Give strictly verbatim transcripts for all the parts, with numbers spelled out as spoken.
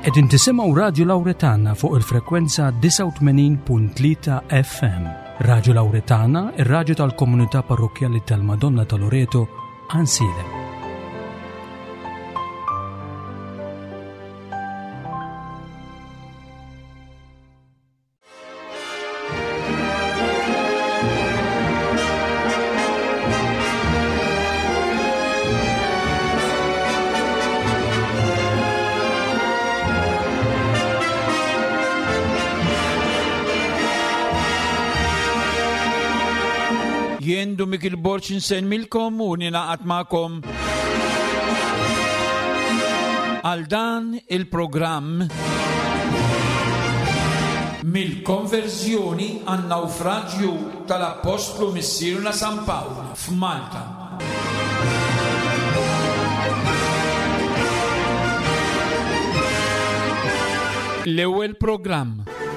Qegħdin tisimgħu Radju Lawretana fuq il-frekwenza tisa' u tmenin punt tlieta F M. Radju Lawretana, ir-radju tal-Komunità Parrokjali tal-Madonna ta' Loreto, Ansilem. Jien Dumikil Borċ nsemmilkom u ninaqat magħkom għal dan il-programm mill-konverżjoni għan nawfraġġju tal-Apostlu Missierna San Pawl f'Malta. L-ewwel programm.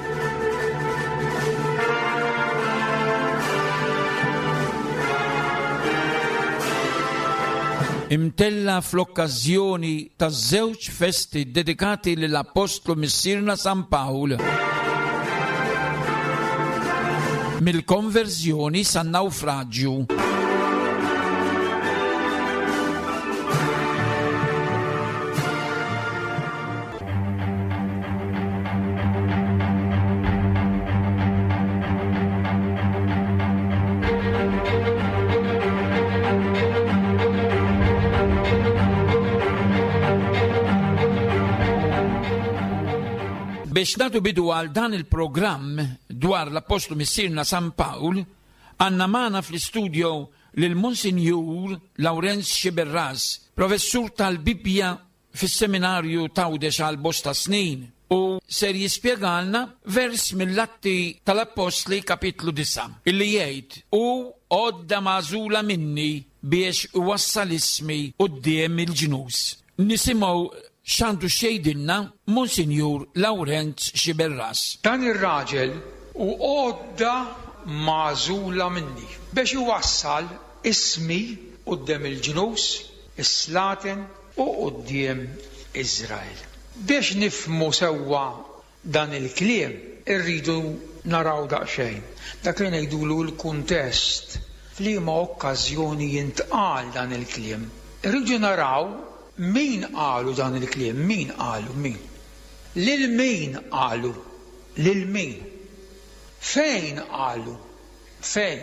Imtella fl-okkażjoni taż-żewġ festi dedikati lill-Apostlu Missierna San Pawl. Mill-konverżjoni san-nawfraġġju. Biex nagħtu bidu għal dan il-programm dwar l-Apostlu Missierna San Pawl, għandna magħna fl-istudio lil Monsinjur Lawrenz Xiberras, professur tal-Bibbja fis-seminarju Tawdex għal bosta snin, u ser jispjegalna vers mill-Atti tal-Apostli kapitlu disa, illi jgħid: u għodda mażula minni biex iwassal ismi quddiem il-ġnus. Nisimgħu x'għandu xejdilna Monsinjur Lawrenz Xiberras. Dan ir-raġel u għodda mażula minni biex iwassal ismi quddiem il-ġnus, is-slaten u quddiem Iżrael. Biex nifhmu sewwa dan il-kliem irridu naraw daqsxejn dak li ngħidulu l-kuntest f'liema okkażjoni jintqal dan il-kliem. Irridu naraw min qalu dan il-kliem, min qalu, min? Lil min qalu, lil min? Fejn qalu, fejn?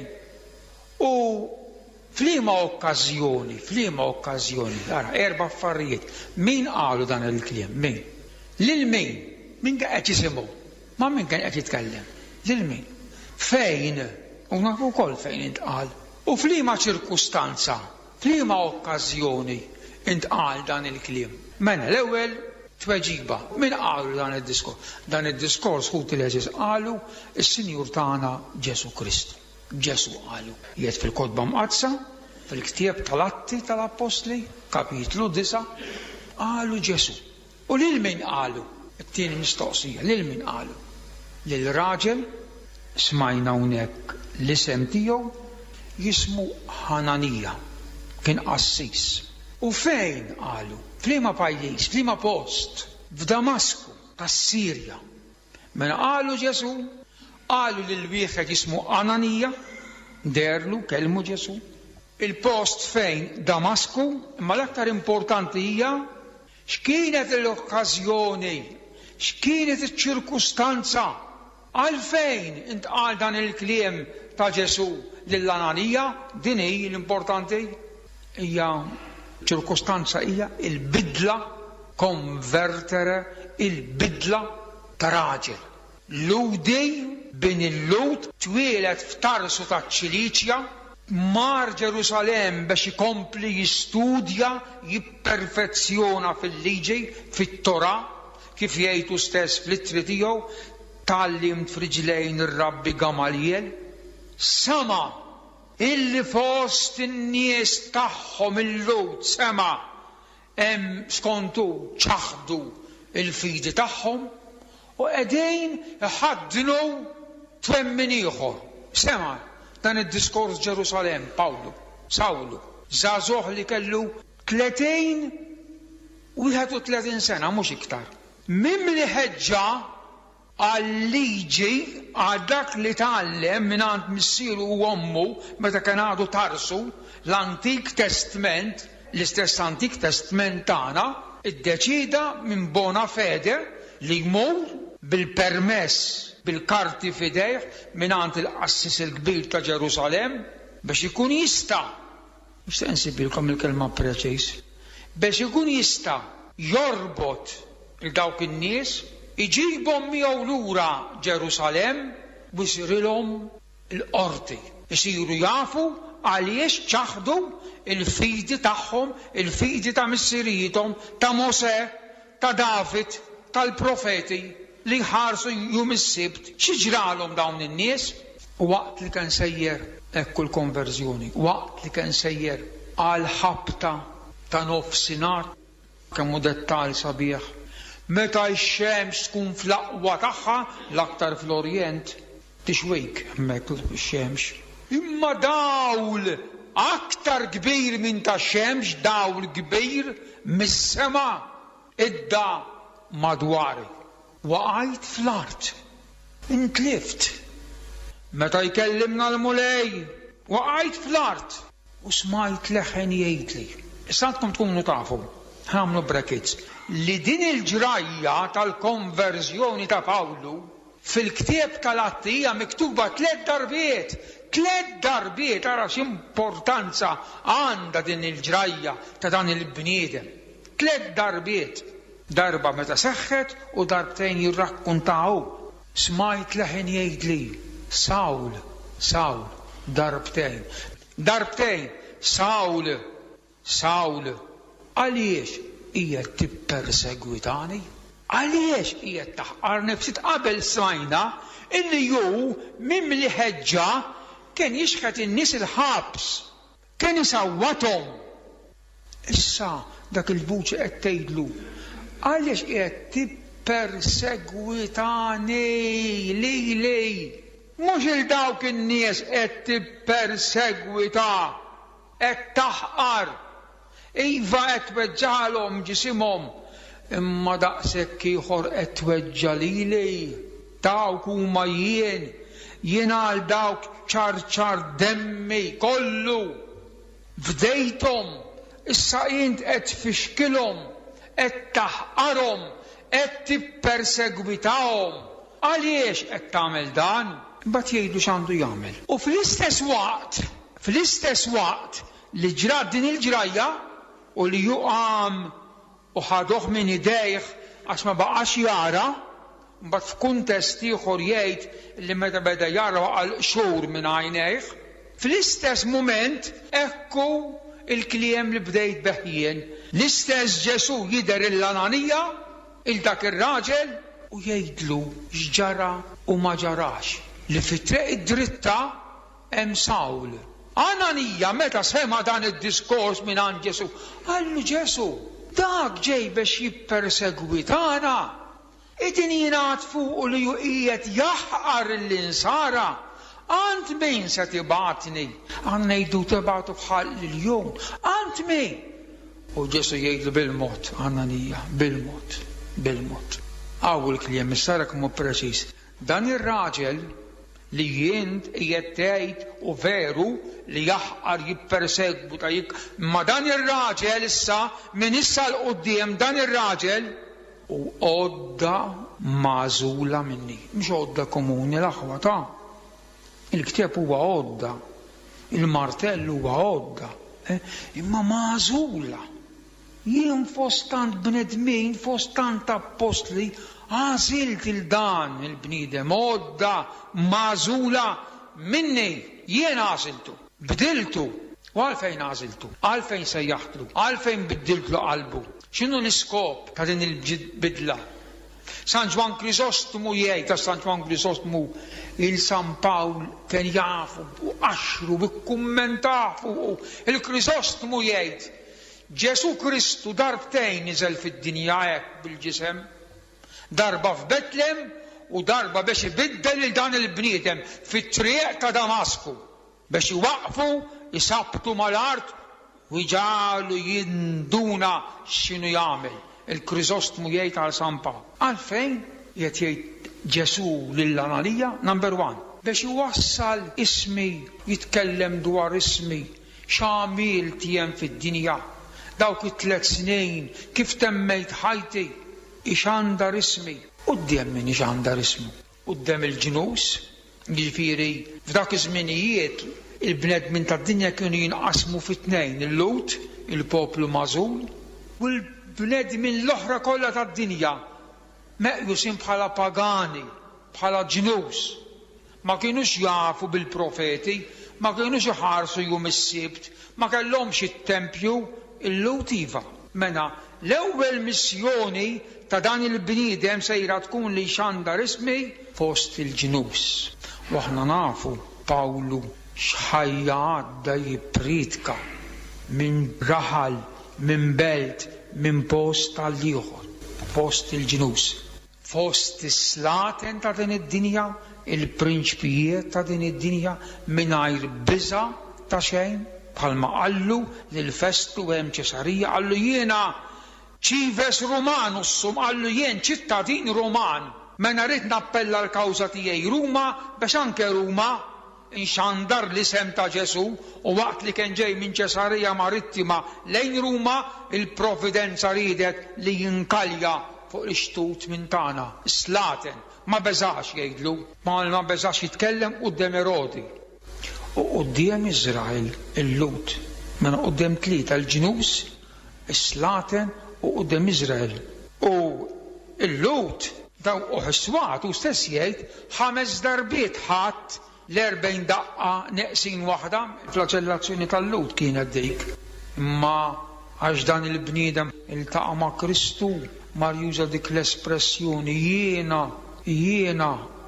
U f'liema okkażjoni, f'liema okkażjoni, ara, erba' affarijiet, min qalu dan il-kliem, min? Lil min? Min qed jisimgħu? Ma min kien qed jitkellem? Lil min? Fejn? U nafu wkoll fejn intqal. U f'liema ċirkustanza, f'liema okkażjoni intqal dan il-kliem. Mena l-ewwel tweġiba, min qalu dan id-diskors? Dan id-diskors ħut il-Eġis qalu is-Sinjur tagħna Ġesu Kristu. Ġesu qalu. Jgħid fil-Kotba Mqadsa, fil-ktieb tal-Atti tal-Apostli, kapitlu disa, qalu Ġesu. U lil min qalu? It-tieni mistoqsija, lil min qalu? Lil raġel smajna hawnhekk l-isem tiegħu jismu Ħananija, kien qassis. U fejn qalu? F'liema pajjiż, f'liema post, f'Damasku, tas-Sirja. Mela qalu Ġesu, qalu lil wieħed jismu Ananija, derlu kelmu Ġesu. Il-post fejn? Damasku, imma l-aktar importanti hija x'kienet l-okkażjoni, x'kienet iċ-ċirkustanza għalfejn intqal dan il-kliem ta' Ġesu lil Ananija. Din hi l-importanti hija ċirkostanza hija il-bidla, konvertere il-bidla ta' raġel. Ludi bin il-Lut twieled f'Tarsu ta' Ċiliċja, mar Ġerusalem biex ikompli jistudja, jipperfezzjona fil-liġi, fit-Torah, kif jgħidu stess fl-ittri tiegħu, tallimt f'riġlejn ir-Rabbi Gamaliel, sama illi fost in-nies tagħhom il-Lut sema hemm skontu ċaħdu il-fidi tagħhom u qegħdin iħaddnu twemmin ieħor. Sema dan id-diskors Ġerusalem, Pawlu, Sawlu, żagħżugħ li kellu tletin u wieħed u tletin sena mhux iktar. mimli ħeġġa għal-liġi għal dak li tgħallem mingħand missieru u ommu meta kien għadu tarsu l-Antik Testament, l-istess Antik Testament tagħna, iddeċida minn bona fede li jmur bil-permess bil-karti fidejh mingħand il-qassis il-kbir ta' Ġerusalemm biex ikun jista' biex insibilkom il-kelma preċiż, biex ikun jista' jorbot il dawk in-nies, iġibhom miegħu lura Ġerusalemm u jsirilhom il-qorti. Isiru jafu għaliex ċaħdu il-fidi tagħhom, il-fidi ta' missierietom, ta' Mosè, ta' David, tal-profeti li ħarsu jum is-sibt. Xi ġralhom dawn in-nies? Waqt li kien sejjer ekku l-konverżjoni, waqt li kien sejjer għal ħabta ta' nofsinhar, kemm hu dettall sabiħ. Meta x-xemx tkun fl-aqwa tagħha, l-aktar fl-Orjent, tixwejk hemmhekk ix-xemx. Imma dawl aktar kbir minn ta' xemx, dawl kbir mis-sema idda madwari. Waqajt fl-art, intlift. Meta jkellimna l-mulej, waqajt fl-art u smajt leħen jgħidli. Issa għandkom tkunu tafu, ħamlu brackets, li din il-ġrajja tal-konverżjoni ta' Pawlu fil-ktieb tal-Atti hija miktuba tliet darbiet. Tliet darbiet, ara x'importanza għandha din il-ġrajja ta' dan il-bniedem. Tliet darbiet. Darba meta seħħet u darbtejn jirrakkuntaw. Smajt leħen jgħidli, Sawl, Sawl, darbtejn. Darbtejn, Sawl, Sawl, għaliex qiegħed tippersegwitani? Għaliex qiegħed taħqarni? Ftit qabel smajna illi ju mimli ħeġġa kien jixħet in-nies il-ħabs, kien isawwathom. Issa dak il-vuċi qed tgħidlu, għaliex qiegħed tippersegwitani li li. Mhux il dawk in-nies qed tippersegwita, qed taħqar. Iva qed tweġġaħalhom ġisimhom, imma daqshekk ieħor qed tweġġa' lili. Dawk huma jien, jien għal dawk ċarċar demmi kollu. Fdejthom, issa int qed tfixkilhom, qed taħqarhom, qed tippersegwitahom. Għaliex qed tagħmel dan? Imbagħad jgħidu x'għandu jagħmel. U fl-istess waqt, fl-istess waqt li ġrat din il-ġrajja u li juqam u ħaduh minn idejh għax ma baqax jara, mbagħad f'kuntest ieħor jgħid li meta beda jara għal xhur minn għajnejh, fl-istess mument ekku il-kliem li bdejt beħjien. L-istess Ġesu jidher il-Ananija, il-dak ir-raġel, u jgħidlu x'ġara u ma ġarax. Li fit-triq id-dritta hemm Sawl. Ananija meta sema dan id-diskors minn għand Ġesu, għallu Ġesu, dak ġej biex jippersegwitana. Idin jingħad fuq li ju qiegħed jaħqar l-insara. Ant min se tibatni, għan ngħidu tibgħatu bħal il-jum. Ant min. U Ġesu jgħidlu bil-mod, Ananija, bil-mod, bil-mod. Għaw il-kliem is-sarek mu preċiż. Dan ir-raġel li jint qiegħed tgħid u veru li jaħqar jippersegwita jik, ma dan ir-raġel issa minn issa l qudiem dan ir-raġel u għodda magħżula minni. Mhux għodda komuni l-aħwa ta' il-ktieb huwa għodda, il-martell huwa għodda, eh? imma magħżula. Jien fost tant bnedmin, fost tant apostli, għażilt il-dan il-bniedem, għodda magħżula minni, jien għażiltu, bdiltu. U għalfejn għażiltu, għalfejn sejjaħtlu, għalfejn biddiltlu qalbu. X'inhu l-iskop ta' din il-bidla? San Ġwan Kriżostomu jgħid ta' San Ġwan Kriżostomu il-San Pawl kien jafu u għaxru u kummentafu. Il-Kriżostomu jgħid Ġesu Kristu darbtejn niżel fid-dinja hekk bil-ġisem, darba f'Betlem u darba biex ibiddel il dan il-bniedem fit-triq ta' Damasku biex iwaqfu jisabtu mal-art u jġalu jinduna x'inhu jagħmel. il-Krisostmu jgħid għal San Pawl. Għalfejn qed jgħid Ġesu lill-Analija, number one, biex iwassal ismi, jitkellem dwar ismi, x'għamilt jien fid-dinja, dawk it-tliet snin, kif temmejt ħajti, ix'għandar ismi, quddiem min ix'għandar ismu, quddiem il-ġnus, jiġifieri f'dak iż-żminijiet il-bnedmin tad-dinja kienu jinqasmu fit-tnejn, il-Lut, il-poplu magħżul, u l-bnedmin l-oħra kollha tad-dinja meqjusin bħala pagani, bħala ġnus. Ma kienux jafu bil-profeti, ma kienux iħarsu jum is-sibt, ma kellhomx it-tempju, il-Lut iva. Mena l-ewwel missjoni ta' dan il-bniedem sejra tkun li x'għandar ismi fost il-ġnus. U aħna nafu Pawlu x'ħajja għadda jippritka minn raħal, minn belt, minn post tal-ieħor, post il-ġnus. Fost is-slaten ta' din id-dinja, il-prinċpijiet ta' din id-dinja mingħajr biża' ta' xejn, bħalma qallu lil Festu hemm Ċesarija, qallu jiena ċives Rumanus, qallu jien ċittadin Ruman, mena rrid nappella l-kawża tiegħi Ruma biex anke Ruma inxandar l-isem ta' Ġesu, u waqt li kien ġej minn Ċesarija Marittima lejn Ruma, il-Providenza ridet li jinkalja fuq ix-xtut minn tagħna, slaten, ma beżax jgħidlu, ma ma beżax jitkellem quddiem Erodi. U quddiem Iżrael il-Lut, minn quddiem tlieta l-ġnus, is-slaten u quddiem Iżrael. U il-Lut daw uħswat u stess jgħid ħames darbiet ħadd l-erbejn daqqa neqsin waħda, flagellazzjoni tal-Lut kienet dik. Imma għax dan il-bniedem iltaqa' ma' Kristu, mar juża dik l-espressjoni jiena, jiena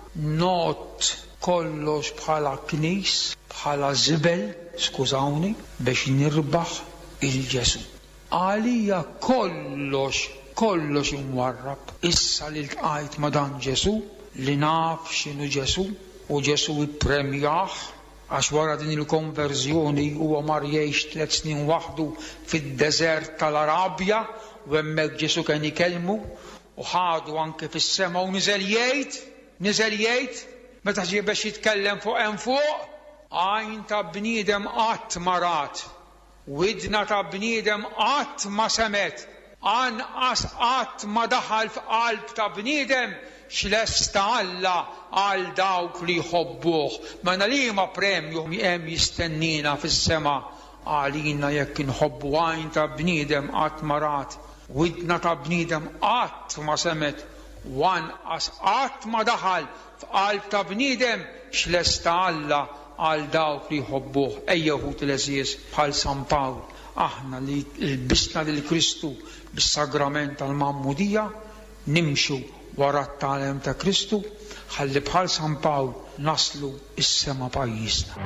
not kollox bħala knis, bħala żibel, skużawni, biex nirbaħ il-Ġesu. Għalija kollox, kollox imwarrab. Issa li ltqajt ma' dan Ġesu, li naf x'inhu Ġesu, u Ġesu ippremjah, għax wara din il-konverżjoni huwa mar jgħix tliet snin waħdu fid-deżert tal-Arabja, u hemmhekk Ġesu kien ikellmu u ħadu anke fis-sema u niżel jgħid, niżel jgħid, meta ġie biex jitkellem fuq hemm fuq, għajn ta' bniedem qatt ma rat, widna ta' bniedem qatt ma semet, anqas qatt ma daħal f'qalb ta' bniedem x'lesta Alla għal dawk li jħobbuh. Mena liema premju hemm jistennina fis-sema għalina jekk inħobbu għajn ta' bniedem qatt ma rat, widna ta' bniedem qatt ma semet, u anqas qatt ma daħal f'qalb ta' bniedem x'lesta Alla għal dawk li jħobbuh. Ejja wħud il-eżies bħal San Pawl, aħna li lbisna lil Kristu bis-sagrament tal-Mammudija, nimxu wara t-tagħlem ta' Kristu, ħalli bħal San Pawl naslu is-sema pajjiżna.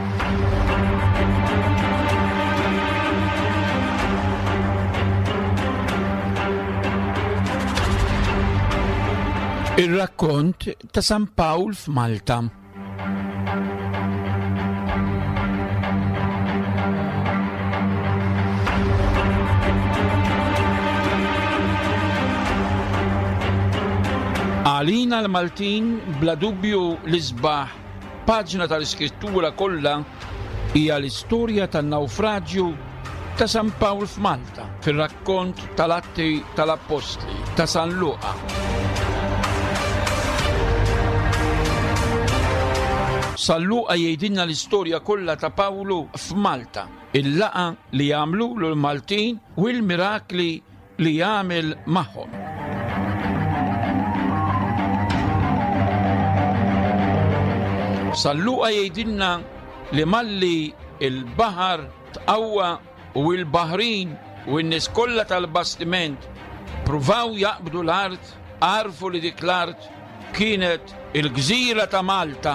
Ir-rakkont ta' San Pawl f'Malta. Għalina l-Maltin bla dubju l-isbaħ paġna tal-iskrittura kollha hija l-istorja tan-nawfraġġju ta' San Pawl f'Malta fir-rakkont tal-Atti tal-Apostli ta' San Luqa. San Luqa jgħidilna l-istorja kollha ta' Pawlu f'Malta, il-laqa li jagħmlulu l-Maltin u l-mirakli li jagħmel magħhom. San Luqa jgħidilna li malli il-baħar tqawwa u l-baħrin u n-nies kollha tal-bastiment pruvaw jaqbdu l-art, għarfu li dik l-art kienet il-gżira ta' Malta.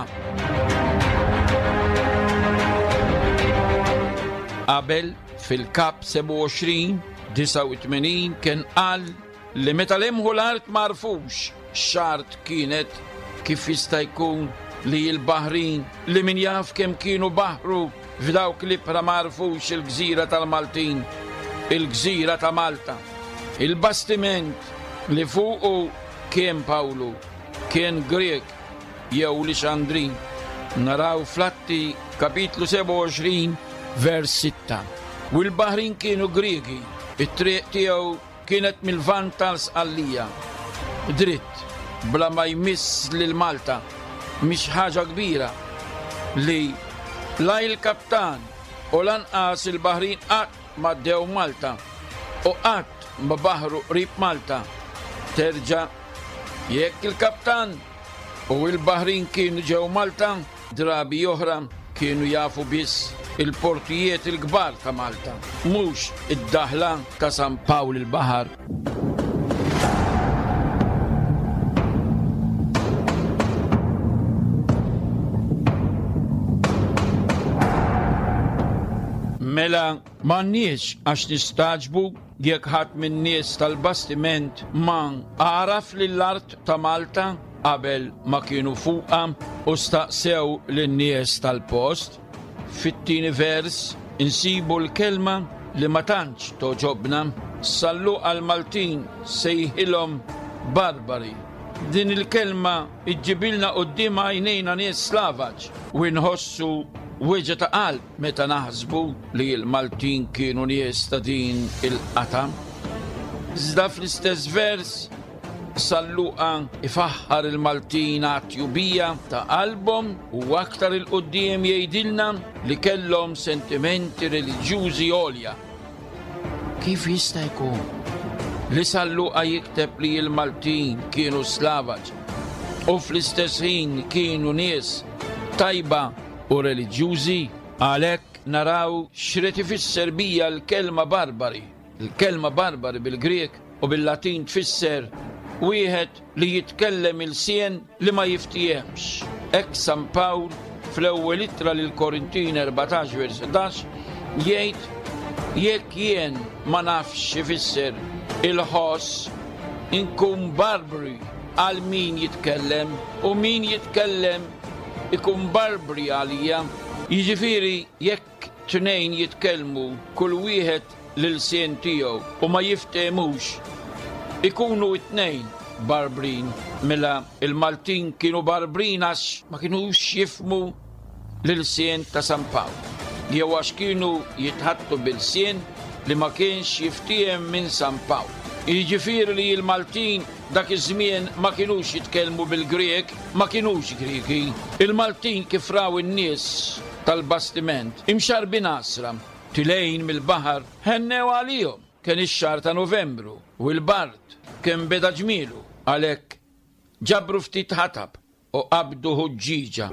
Qabel fil-kap seba' u għoxrin disa' u tmenin kien qal li meta lemħu l-art marfux xart kienet kif jista' jkun li l-baħrin li min jaf kemm kienu baħru f'dawk li pra marfux il-gżira tal-Maltin, il-gżira ta' Malta. Il-bastiment li fuqu kien Pawlu kien Grek jew Lixandrin. Naraw Flatti kapitlu seba u għoxrin vers sitta. U l-baħrin kienu Greki, it-triq tiegħu kienet mill-vant tal-Sqallija. Dritt, bla ma jmiss lil Malta, mhix ħaġa kbira li la il-kaptan u lanqas il-baħrin qatt ma ddew Malta u qatt ma baħru qrib Malta. Terġa' jekk il-kaptan u il-baħrin kienu ġew Malta, drabi oħra kienu jafu biss il-portijiet il-kbar ta' Malta, mhux id-daħla ta' San Pawl il-baħar. Mela m'għandniex għax nistaġbu jekk ħadd min-nies tal-bastiment ma għaraf lill-art ta' Malta qabel ma kienu fuqha u staqsew lin-nies tal-post. Fit-tieni vers insibu l-kelma li ma tantx toġobna, sallu għal-Maltin sejħilhom barbari. Din il-kelma iġġibilna quddiem għajnejna nies Slavaġ u nħossu weġa ta' qalb meta naħsbu li l-Maltin kienu nies ta' din il-qatam. Iżda fl-istess vers salluqa ifaħħar il-Maltin għat-tjubija ta' qalbhom u aktar il-qudiem jgħidilna li kellhom sentimenti reliġjużi għolja. Kif jista' jkun li salluqa jikteb li l-Maltin kienu Slavaġ u fl-istess ħin kienu nies tajba u reliġjużi? Għalhekk naraw x'rid ifisser bija l-kelma barbari. Il-kelma barbari bil-Grek u bil-Latin tfisser wieħed li jitkellem il-sien li ma jiftijemx. Hekk San Pawl fl-ewwel ittra lil Korintin erbatax vers ħdax jgħid jekk jien ma nafx ifisser il-ħoss inkun barbari għal min jitkellem u min jitkellem ikun barbri għalija. Jiġifieri jekk tnejn jitkellmu kull wieħed lil-sien tiegħu u ma jiftehmux, ikunu t-tnejn barbrin. Mela il-Maltin kienu barbrin għax ma kienux jifmu lil-sien ta' San Pawl, jew għax kienu jitħattu bil-sien li ma kienx jiftiem minn San Pawl. Jiġifieri li l-Maltin dak iż-żmien ma kienux jitkellmu bil-Grek, ma kienux Greki. Il-Maltin kif raw in-nies tal-bastiment imxarbin asra tilejn mill-baħar ħennew għalihom. Kien ix-xahar ta' Novembru u l-bard kien beda ġmielu, għalhekk ġabru ftit ħatab u qabdu ħuġġiġa.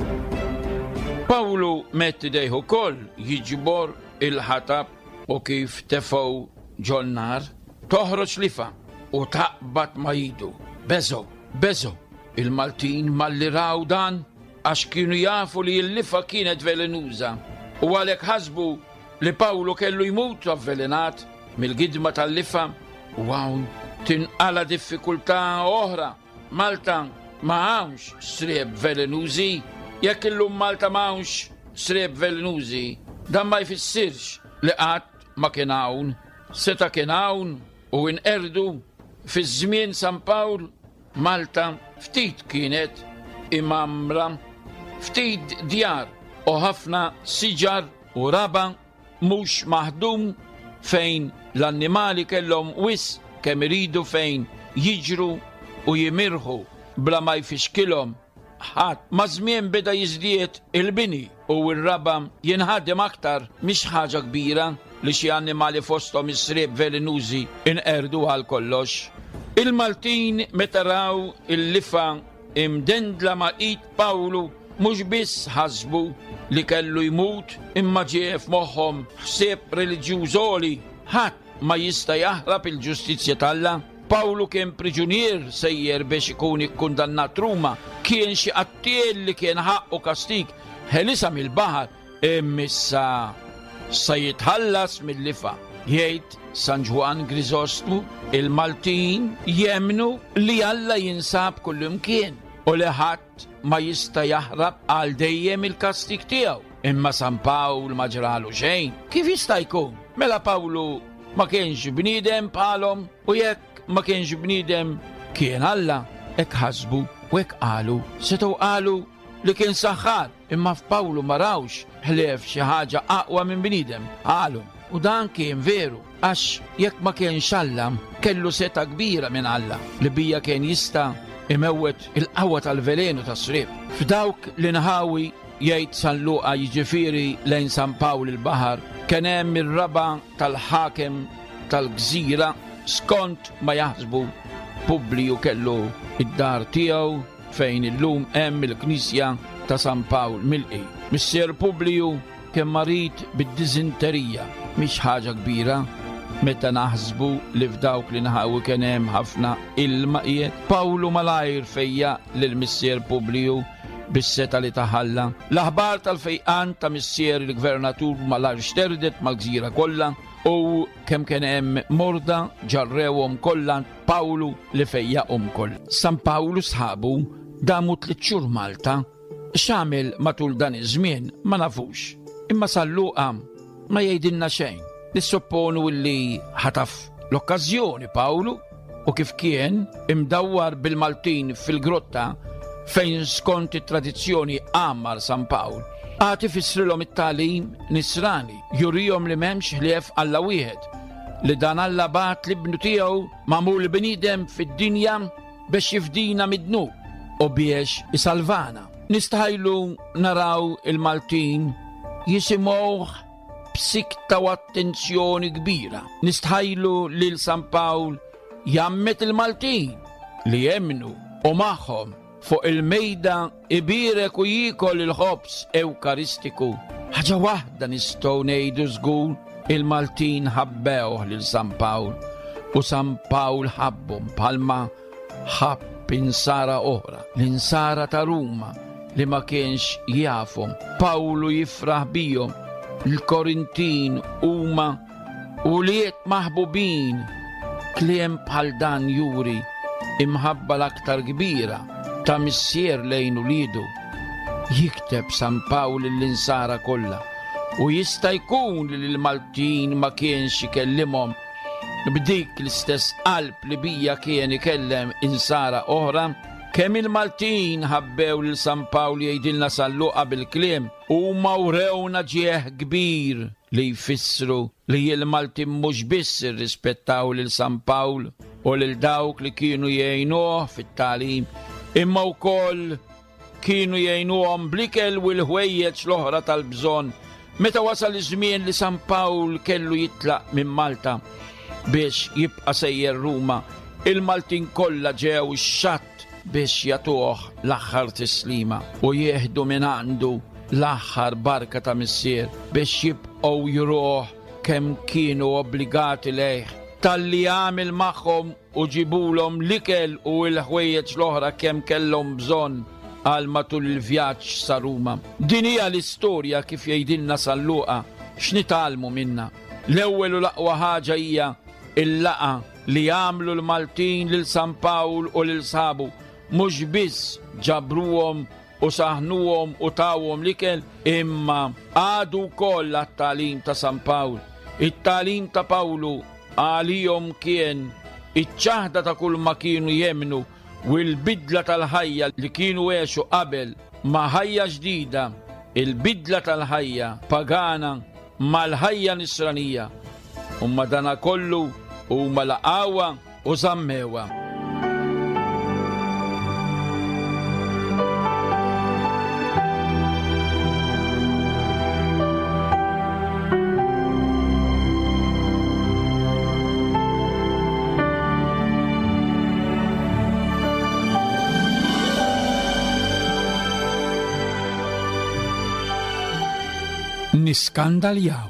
Pawlu metti dejhu ukoll jiġbor il-ħatab u kif tefgħu ġol-nar toħroġ lifa u taqbad ma jidu. Beżgħu, beżgħu. Il-Maltin malli raw dan għax kienu jafu li l-lifa kienet velenuża u għalhekk ħasbu li Pawlu kellu jmut avvelenat mill-gidma tal-lifa u hawn tinqala diffikultà oħra. Malta ma hawnx srieb velenużi. Jekk illum Malta ma hawnx srieb velenużi, dan ma jfissirx li qatt ma kien hawn. Seta kien hawn u nqerdu fiż-żmien San Pawl. Malta ftit kienet imamra, ftit djar u ħafna siġar u raba mhux maħdum fejn l-annimali kellhom wis kemm iridu fejn jiġru u jimirħu bla ma jfixkilhom ħadd. Ma' żmien beda jiżdied il-bini u r-raba jinħadem aktar mhix ħaġa kbira li xi annimali fosthom is-srieb velenużi inqerdu għal kollox. Il-Maltin meta raw il-lifa imdendla ma' id Pawlu mhux biss ħasbu li kellu jmut imma ġie f'moħħhom ħsieb reliġjuż għoli. Ħadd ma jista' jaħrab il-ġustizzja t'Alla. Pawlu kien priġunier sejjer biex ikun ikkundannat Ruma, kien xi qattiel li kien ħaqqu kastig ħelisa mill-baħar, immissa sa jitħallas mill-lifa. Jgħid San Juan Griżostmu, il-Maltin jemnu li Alla jinsab kullimkien u li ħadd ma jista' jaħrab għal dejjem il-kastig tiegħu. Imma San Pawl ma ġralu xejn. Kif jista' jkun? Mela Pawlu ma kienx bniedem bħalhom u jekk ma kienx bniedem kien Alla, hekk ħasbu u hekk qalu. Setgħu qalu li kien saħħar, imma f'Pawlu ma rawx ħlief xi ħaġa aqwa minn bniedem qalu. U dan kien veru, għax jekk ma kienx Alla kellu seta kbira minn Alla li bija kien jista' imewwet il-qawwa tal-velenu tas-sriep. F'dawk li nħawi jgħid San Luqa jiġifieri lejn San Pawl il-baħar kien hemm ir-raba tal-ħakem tal-gżira skont ma jaħsbu Publiju kellu id-dar tiegħu fejn illum hemm il-Knisja ta' San Pawl milqi. Missier Publiju kien marit bid-diżinterija, mhix ħaġa kbira meta naħsbu li f'dawk li nħawi kien hemm ħafna ilma qiegħed. Pawlu malajr fejja lil missier Publiju bis-seta li taħalla. L-aħbar tal-fejqan ta' missier il-gvernatur malajr xterdet mal-gżira kollha u kemm kien hemm morda ġarrewhom kollha Pawlu li fejjaqhom kollha. San Pawlu sħabu damu tliet xhur Malta. X'għamel matul dan iż-żmien ma nafux. Imma San Luqa ma jgħidilna xejn. Nissopponu li ħataf l-okkażjoni Pawlu u kif kien imdawwar bil-Maltin fil-grotta fejn skont it-tradizzjoni għammar San Pawl. Għati fissrilhom it-tagħlim nisrani, jurihom li m'hemmx ħlief Alla wieħed, li dan Alla bagħat l-ibnu tiegħu magħmul bniedem fid-dinja biex jifdina mid-dnub u biex isalvana. Nistħajlu naraw il-Maltin jisimgħuh b'sikta u attenzjoni kbira. Nistħajlu lil San Pawl jammet il-Maltin li jemnu u magħhom fuq il-mejda ibirek u jikol il-ħobs ewkaristiku. Ħaġa waħda nistgħu ngħidu żgur, il-Maltin ħabbewh lil San Pawl u San Pawl ħabbhom bħalma ħabb insara oħra, l-insara ta' Ruma li ma kienx jafhom. Pawlu jifraħ bihom, l-Korintin huma u liet maħbubin. Kliem bħal dan juri imħabba l-aktar kbira ta' missier lejn ulidu. Jikteb San Pawl l-insara kollha u jista' jkun li l-Maltin ma kienx ikellimhom b'dik l-istess qalb li bija kien ikellem insara oħra. Kemm il-Maltin ħabbew lil San Pawl jgħidilna San Luqa bil-kliem huma wrewna ġieħ kbir li jfissru li il-Maltin mhux biss irrispettaw lil San Pawl u lil dawk li kienu jgħinuh fit-tagħlim, imma wkoll kienu jgħinuhom bl-ikel u l-ħwejjeġ l-oħra tal-bżonn. Meta wasal iż-żmien li San Pawl kellu jitlaq minn Malta biex jibqa' sejjer Ruma, il-Maltin kollha ġew ix-xatt biex jagħtuh l-aħħar tislima u jieħdu minn għandu l-aħħar barka ta' missier biex jibqgħu juruh kemm kienu obbligati lejh talli jagħmel magħhom u ġibulhom l-ikel u l-ħwejjeġ l-oħra kemm kellhom bżonn għal matul il-vjaġġ sa Ruma. Din hija l-istorja kif jgħidilna San Luqa x'nitalmu minnha. L-ewwel u l-aqwa ħaġa hija il-laqa li jagħmlu l-Maltin lil San Pawl u lil sħabu. Mhux biss ġabruhom u saħnuhom u tawhom l-ikel, imma għadu wkoll għat-tagħlim ta' San Pawl. It-tagħlim ta' Pawlu għalihom kien iċ-ċaħda ta' kull ma kienu jemnu u l-bidla tal-ħajja li kienu għexu qabel ma' ħajja ġdida, il-bidla tal-ħajja pagana mal-ħajja nisranija. U madana kollu u malaqawa u zammewa. Niskandaljaw.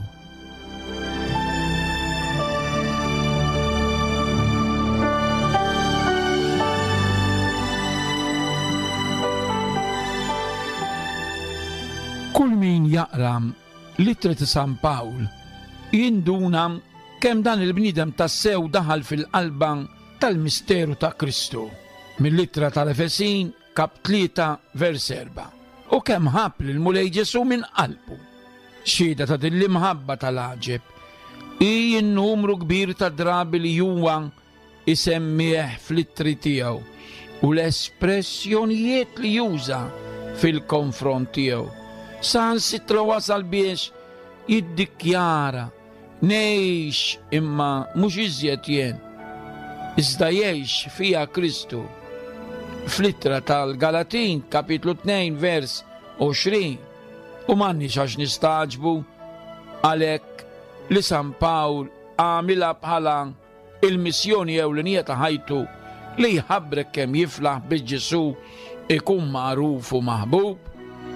Kull min jaqra l-ittra ta' San Pawl jinduna kemm dan il-bniedem tassew daħal fil-qalba tal-misteru ta' Kristu. Mill-ittra tal-Efesin kap tlieta vers erba'. U kemm ħabb lil mulej Ġesu minn qalbu. Xhieda ta' din l-imħabba tal-għaġeb I n-numru kbir ta' drabi li huwa isemmieħ fl-ittri tiegħu u l-espressjonijiet li juża fil-konfront tiegħu. Sansitra wasal biex jiddikjara ngħix imma mhux iżjed jien, iżda jgħix fija Kristu. Fl-ittra tal-Galatin kapitlu tnejn vers għoxrin u m'għandniex għax nistaġbu għalhekk li San Pawl għamilha bħala il-missjoni ewlenija ta' ħajtu li jħabbrek kemm jiflaħ bi-Ġesu ikun magħruf u maħbub.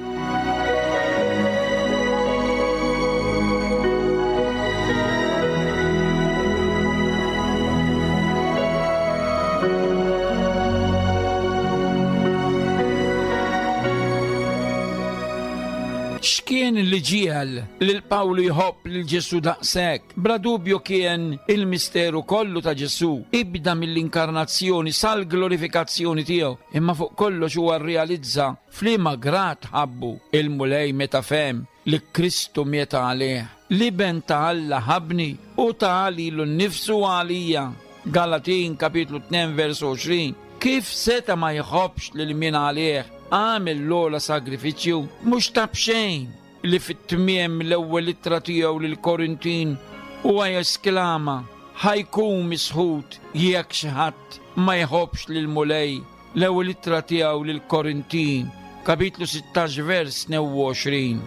X'kien li ġiel li l-Pawlu jħobb lil Ġesu daqshekk? Bla dubju kien il-misteru kollu ta' Ġesu, ibda mill-inkarnazzjoni sal-glorifikazzjoni tiegħu, imma fuq kollox huwa rrealizza f'liema grat ħabbu il-mulej meta fem li Kristu mieta għalih, li ben ta' Alla ħabni u ta' lilu nnifsu għalija. Galatin kapitlu tnejn vers għoxrin. Kif seta ma jħobbx lil min għalih għamel l-ola sagrifiċju mhux ta' bxejn li fit-tmiem l-ewwel ittra tiegħu lil Korintin huwa jesklama ħajkun misħut jekk xi ħadd ma jħobbx lil mulej. L-ewwel ittra tiegħu lil Korintin kapitlu sittax vers tnejn u għoxrin.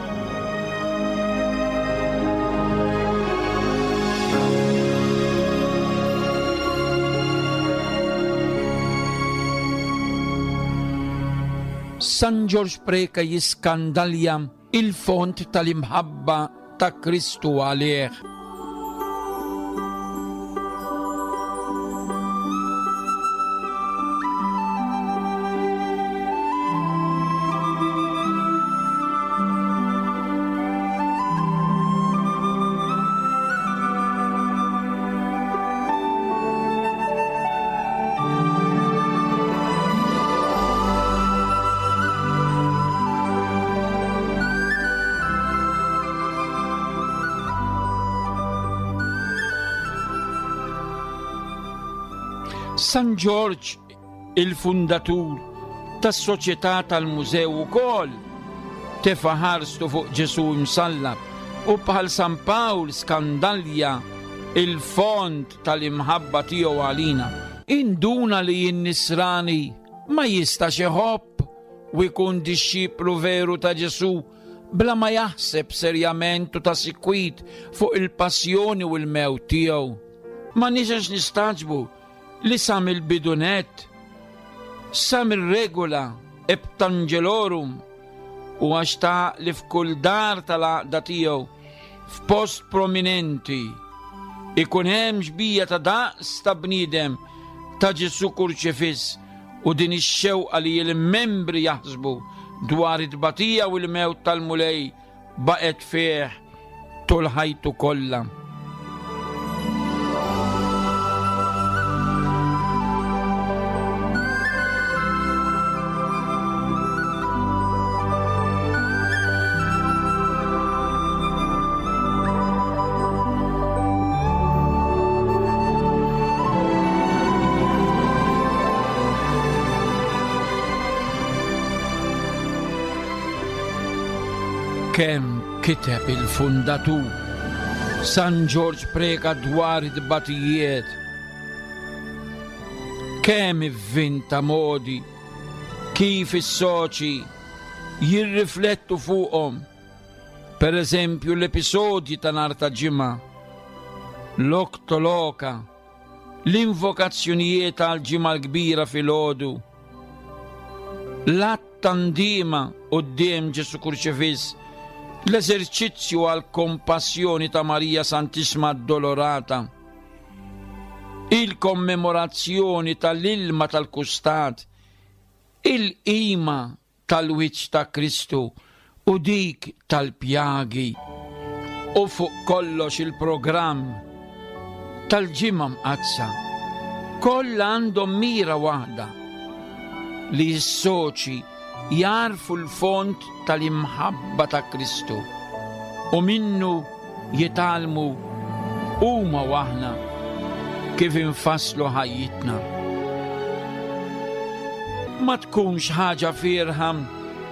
San George preka jiskandalja il-font tal-imħabba ta' Kristu għalih. San George, il-fundatur tas-soċjetà tal-mużew ukoll tefa' ħarstu fuq Ġesu msallab u bħal San Pawl skandalja il-font tal-imħabba tiegħu għalina. Induna li n-nisrani ma jistax iħobb u jkun dixxiplu veru ta' Ġesu bla ma jaħseb serjament u ta' sikwit fuq il-passjoni u l-mewt tiegħu. Ma nixax nistaġbu li sam il-bidunet, sam il-regola ebtangelorum u għaxta li f'kull dar tal-għaqda tiegħu f'post prominenti ikun hemm xbija ta' daqs ta' bniedem ta' Ġesu kurċefiss u din ix-xewqa li l-membri jaħsbu dwar it-tbatija u l-mewt tal-mulej baqet fih tul ħajtu kollha. Kemm kiteb il-fundatur San George preka dwar id-batijiet, kemm ivvinta modi kif is-soċi jirriflettu fuqhom. Per eżempju l-episodji ta' nhar ta' ġimgħa, l-oktoloka, l-invokazzjonijiet għal ġimgħa l-kbira filgħodu, l-attandima quddiem Ġesu kurċefiss, l-eżerċizzju għal kompassjoni ta' Marija Santissima Addolorata, il-kommemorazzjoni tal-ilma tal-kustat, il-qima tal-wiċċ ta' Kristu u dik tal-pjagi u fuq kollox il-programm tal-ġimgħa mqazza. Kollha għandhom mira waħda li s-soċi jarfu l-font tal-imħabba ta' Kristu u minnu jitalmu huma u aħna kif infasslu ħajjitna. Ma tkunx ħaġa firħam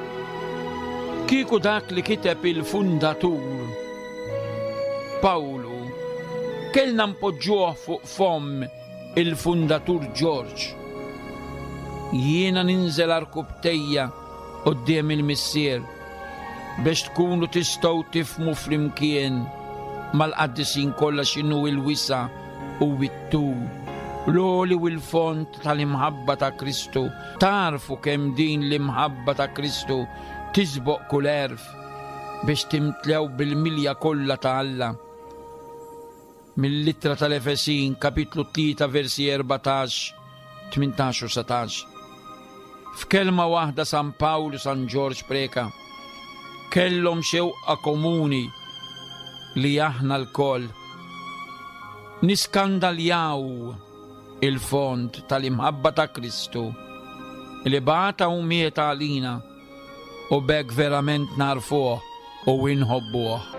kieku dak li kiteb il-fundatur Pawlu kellna npoġġuh fuq fomm il-fundatur George. Jiena ninżel arkubtejja quddiem il-missier biex tkunu tistgħu tifhmu flimkien mal-qaddisin kollha x'inhu l-wisa u t-tul, l-għoli u l-font tal-imħabba ta' Kristu. Tarfu kemm din l-imħabba ta' Kristu tisboq kull erf biex timtlew bil-milja kollha ta' Alla. Mill-littra tal-Efesin, kapitlu tlieta versi erbatax, tmintax u satax. F'kelma waħda San Pawlu San George preka, kellhom xewqa komuni li aħna l-koll niskandaljaw il-font tal-imħabba ta' Kristu li bata u mieta għalina u bekk verament narfuh u inħobbuh.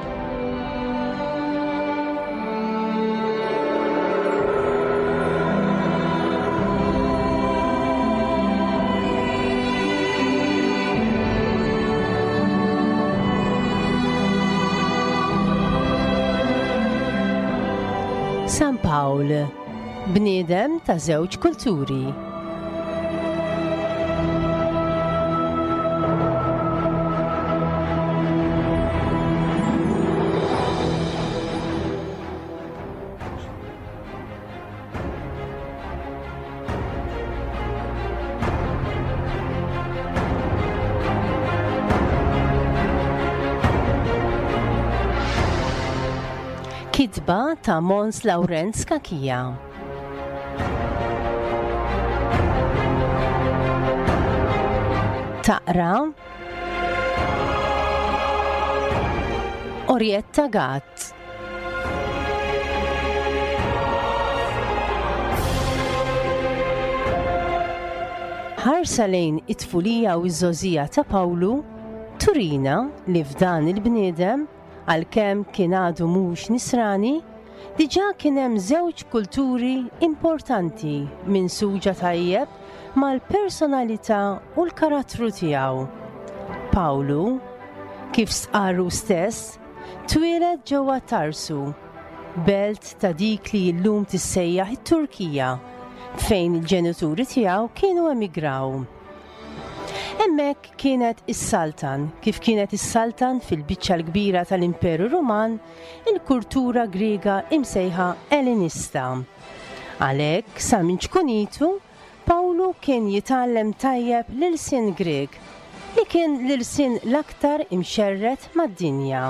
San Pawl, bniedem ta' żewġ kulturi. Kitba ta' Mons Lawrenz Kakija. Taqra Orietta Gatt. Ħarsa lejn it-tfulija u ż-żożija ta' Pawlu turina li f'dan il-bniedem għalkemm kien għadu mhux nisrani, diġà kien hemm żewġ kulturi importanti minsuġa tajjeb mal-personalità u l-karattru tiegħu. Pawlu, kif sqarru stess, twieled ġewwa Tarsu, belt ta' dik li llum tissejjaħ it-Turkija, fejn il-ġenituri tiegħu kienu emigraw. Hemmhekk kienet is-Saltan, kif kienet is-Saltan fil-biċċa l-kbira tal-Imperu Ruman, il-kultura Griega imsejħa Ellenista. Għalhekk sa minn ċkunitu, Pawlu kien jitgħallem tajjeb l-ilsien Grieg, li kien l-ilsien l-aktar imxerret mad-dinja.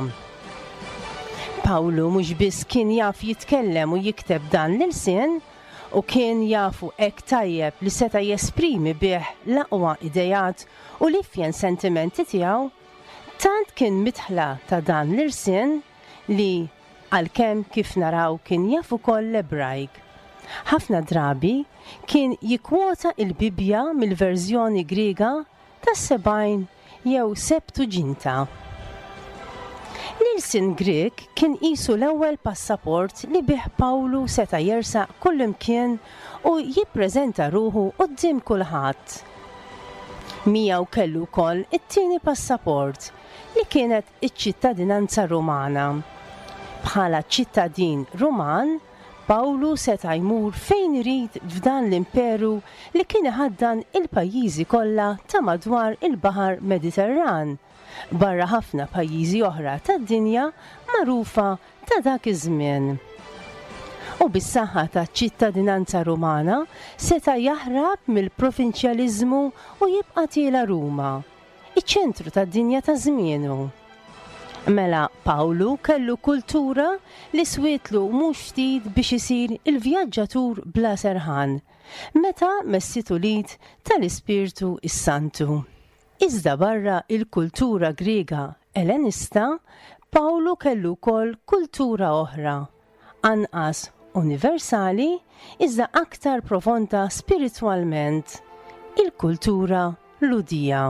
Pawlu mhux biss kien jaf jitkellem u jikteb dan l-ilsien, u kien jafu hekk tajjeb li seta' jesprimi bih l-aqwa idejat u l-ifjen sentimenti tiegħu, tant kien mitħla ta' dan l-irsien li għalkemm kif naraw kien jafu ukoll l-Ebrajk. Ħafna drabi kien jikkwota il-Bibja mill-verżjoni Griega tas-Sebgħin jew Septuġinta. L-ilsien Grieg kien qisu l-ewwel passaport li bih Pawlu seta' jersaq kullimkien u jippreżenta ruħu quddiem kulħadd. Miegħu kellu wkoll it-tieni passaport li kienet iċ-ċittadinanza Rumana. Bħala ċittadin Ruman, Pawlu seta' jmur fejn irid f'dan l-imperu li kien iħaddan il-pajjiżi kollha ta' madwar il-Baħar Mediterran, barra ħafna pajjiżi oħra tad-dinja magħrufa ta' dak iż-żmien. U bis-saħħa ta' ċittadinanza Rumana seta' jaħrab mill-provinċjaliżmu u jibqa' tiela Ruma, iċ-ċentru tad-dinja ta' żmienu. Mela Pawlu kellu kultura li swietlu mhux ftit biex isir il-vjaġġatur bla serħan, meta messitu lid tal-Ispirtu is-Santu. Iżda barra il-kultura Griega Ellenista, Pawlu kellu wkoll kultura oħra, anqas universali, iżda aktar profonda spiritwalment, il-kultura Ludija.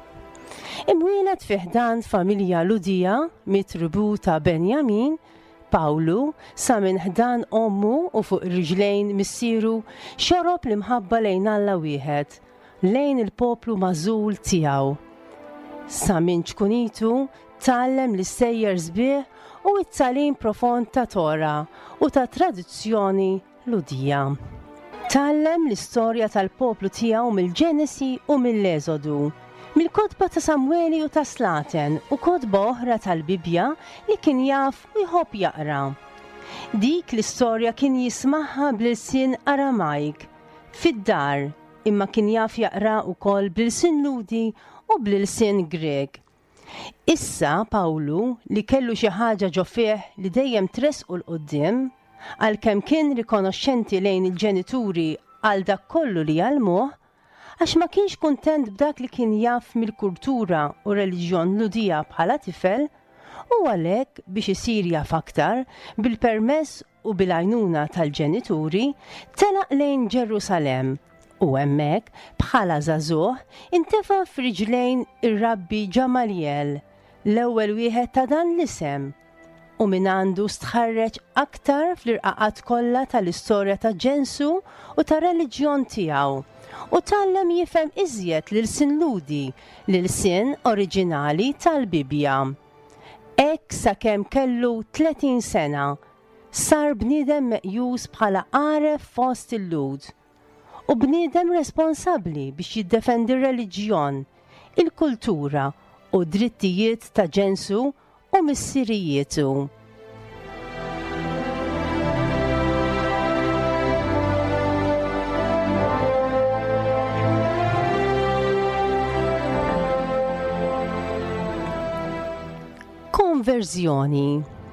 Imwielet fih dan familja Ludija mit-tribu ta' Benjamin, Pawlu sa minn ħdan ommu u fuq ir-riġlejn missieru xorob l-imħabba lejn Alla wieħed, lejn il-poplu mażul tiegħu. Sa minn ċkunitu tallem li sejjer sbieħ u it-talim profond ta' Tora u ta' tradizzjoni ludija. Tallem l-istorja tal-poplu tiegħu mill-Ġenesi u mill-Eżodu, mill-kotba ta' Samweli u ta' Slaten u kotba oħra tal-Bibja li kien jaf u jħobb jaqra. Dik l-istorja kien jismaħħa bl-ilsien Aramajk fid-dar, imma kien jaf jaqra wkoll bl-ilsien Ludi u bl-ilsien Grek. Issa Pawlu li kellu xi ħaġa ġo fih li dejjem tresqu l-qudiem, għalkemm kien rikonoxxenti lejn il-ġenituri għal dak kollu li għalmuh, għax ma kienx kuntent b'dak li kien jaf mill-kultura u reliġjon ludija bħala tifel, u għalhekk biex isir jaf aktar bil-permess u bil-għajnuna tal-ġenituri telaq lejn Ġerusalemm. U hemmhekk bħala żagħżugħ intefa' f'riġlejn ir-Rabbi Ġamaliel, l-ewwel wieħed ta' dan l-isem, u min għandu stħarreġ aktar fl-irqaqat kollha tal-istorja ta' ġensu u ta' reliġjon tiegħu, u tallem jifhem iżjed lil-sin Ludi, lil-sin oriġinali tal-Bibja. Hekk sakemm kellu tletin sena, sar bniedem meqjus bħala għaref fost il-lud, u bniedem responsabbli biex jiddefendi r-reliġjon, il-kultura u drittijiet ta' ġensu u missirietu. Konverżjoni.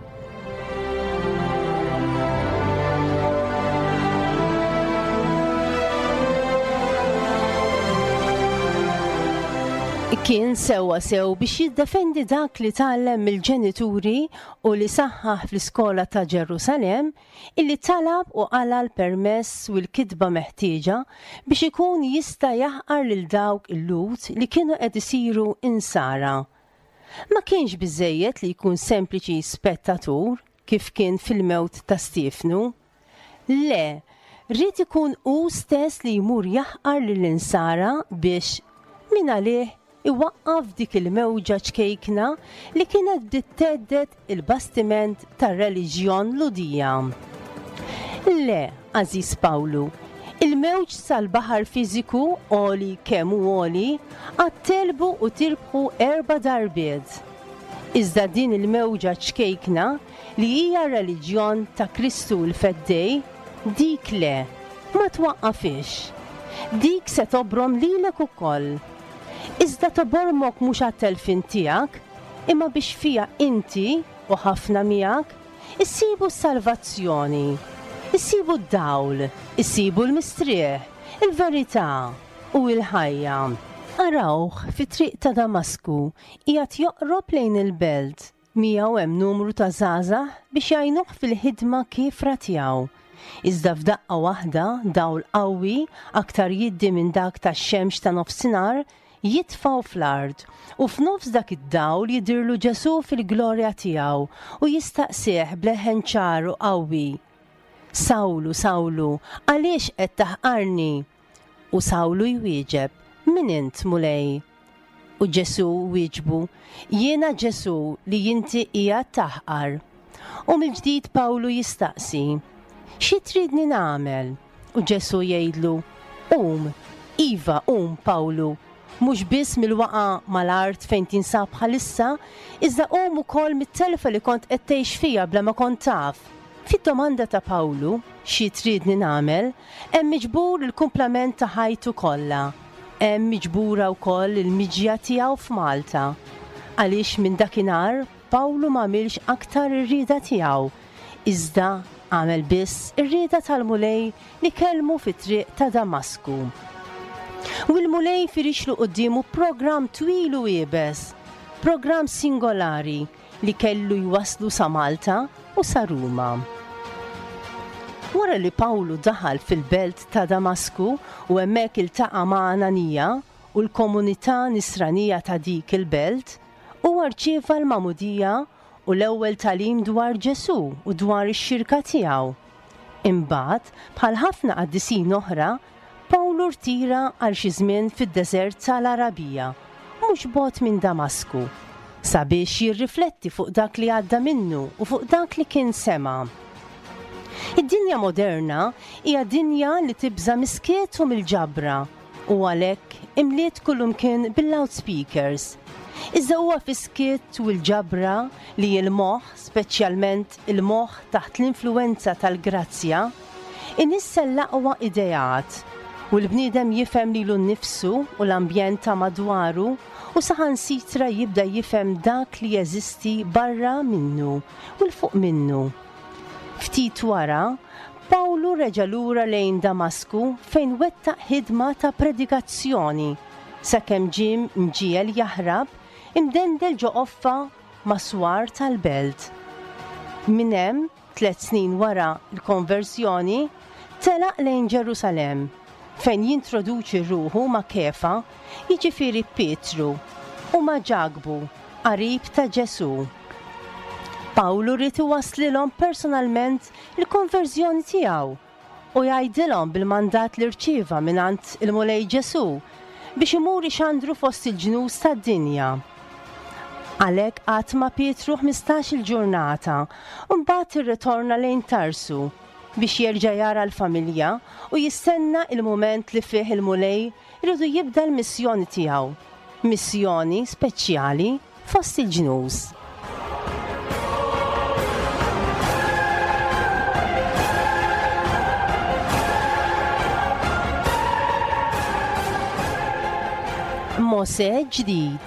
Kien sewwa sew biex jiddefendi dak li tgħallem mill-ġenituri u li saħħaħ fl-iskola ta' Ġerusalemm, illi talab u qala l-permess u l-kitba meħtieġa biex ikun jista' jaħqar lil dawk il-lut li kienu qed isiru insara. Ma kienx biżejjed li jkun sempliċi spettatur kif kien fil-mewt ta' Stiefnu. Le, rrid ikun hu stess li jmur jaħqar lill-insara biex min għalih iwaqqaf dik il-mewġa ċkejkna li kienet ditteddet il-bastiment tar-reliġjon ludija. Le, Aziz Pawlu, il-mewġ sal-baħar fiżiku oli kemm hu oli għattelbu u tirbħu erba' darbiet. Iżda din il-mewġa ċkejkna li hija reliġjon ta' Kristu l-Feddej, dik le, ma twaqqafix. Dik se tobrom lilek ukoll. Iżda tobormok mhux għat-telfin tiegħek, imma biex fija inti u ħafna miegħek issibu s-salvazzjoni, issibu d-dawl, issibu l-mistrieħ, il-verità u l-ħajja. Arawh fit-triq ta' Damasku qiegħed joqrob lejn il-belt, miegħu hemm numru ta' żgħażagħ biex jgħinuh fil-ħidma kifra tiegħu. Iżda f'daqqa waħda dawl qawwi aktar jiddi minn dak tax-xemx ta' nofsinhar jitfaw fl-ard u f'nofs dak id-dawl jidirlu Ġesu fil-glorja tiegħu u jistaqsih bleħen ċaru qawwi. Sawlu, Sawlu, għaliex qed taħqarni? U Sawlu jwieġeb, min int mulej? U Ġesu wieġbu, jiena Ġesu li jinti qiegħed taħqar. U mill-ġdid Pawlu jistaqsi, xi tridni nagħmel? U Ġesu jgħidlu, qum, iva qum Pawlu, mhux biss mill-waqa' mal-art fejn tinsab bħalissa, iżda qum ukoll mit-telfa li kont qed tgħix fiha bla ma kont taf. Fid-domanda ta' Pawlu, xi tridni nagħmel, hemm miġbur il-kumplament ta' ħajtu kollha. Hemm miġbura wkoll il-miġja tiegħu f'Malta. Għaliex minn dakinhar Pawlu m'għamilx aktar ir-rieda tiegħu, iżda għamel biss ir-rieda tal-mulej li kellmu fit-triq ta' Damasku. U l-mulej firixlu quddiemu programm twil u iebes, programm singolari li kellu jwaslu sa Malta u sa Ruma. Wara li Pawlu daħal fil-belt ta' Damasku u hemmhekk iltaqa' ma' Ananija u l-komunità nisranija ta' dik il-belt, u rċieva l-mamudija u l-ewwel talim dwar Ġesu u dwar ix-xirka tiegħu. Imbagħad bħal ħafna qaddisin oħra, Pawlu rtira għal xi żmien fid-deżert tal-Arabija, mhux bogħod minn Damasku, sabiex jirrifletti fuq dak li għadda minnu u fuq dak li kien sema. Id-dinja moderna hija dinja li tibża miskiet u mill-ġabra u għalhekk imliet kullimkien bil-loudspeakers. Iżda huwa fiskiet u l-ġabra li l-moħħ, speċjalment il-moħħ taħt l-influenza tal-grazzja, inissa l-aqwa idejat u l-bniedem jifhem lilu nnifsu u l-ambjent ta' madwaru u saħansitra jibda jifhem dak li jeżisti barra minnu u l-fuq minnu. Ftit wara, Pawlu reġa' lura lejn Damasku fejn wettaq ħidma ta' predikazzjoni sakemm ġie mġiel jaħrab imdendel ġo offa maswar tal-belt. Minn hemm, tliet snin wara l-konversjoni, telaq lejn Ġerusalem fejn jintroduċi ruħu ma' Kefa, jiġifieri Pietru, u ma' Ġagbu, qarib ta' Ġesu. Pawlu rrid iwasslilhom personalment il-konverżjoni tiegħu u jgħidilhom bil-mandat li rċieva mingħand il-Mulej Ġesu biex imur ixandru fost il-ġnus tad-dinja. Għalhekk qatt ma' Pietru ħmistax-il ġurnata u mbagħad irritorna lejn Tarsu biex jerġa' jara l-familja u jistenna il-mument li fih il-Mulej irridu jibda l-missjoni tiegħu, missjoni speċjali fost il-ġnus. Mose ġdid.